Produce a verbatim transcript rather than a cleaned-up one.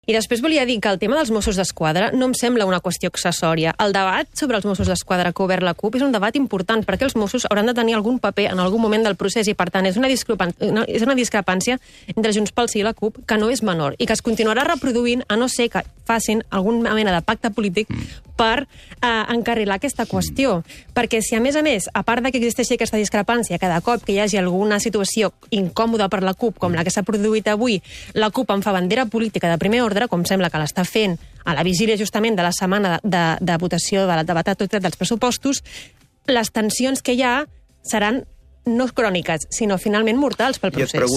I després volia dir que el tema dels Mossos d'Esquadra no em sembla una qüestió accessòria. El debat sobre els Mossos d'Esquadra que ha obert la CUP és un debat important perquè els Mossos hauran de tenir algun paper en algun moment del procés i, per tant, és una, una, és una discrepància entre Junts pel Sí i la CUP que no és menor i que es continuarà reproduint a no ser que facin alguna mena de pacte polític per eh, encarrilar aquesta qüestió. Perquè si, a més a més, a part de que existeixi aquesta discrepància, cada cop que hi hagi alguna situació incòmoda per la CUP, com la que s'ha produït avui, la CUP en fa bandera política de primer ordre, com sembla que l'està fent a la vigília justament de la setmana de, de, de votació de la debat a tot dels pressupostos, les tensions que hi ha seran no cròniques, sinó finalment mortals pel procés.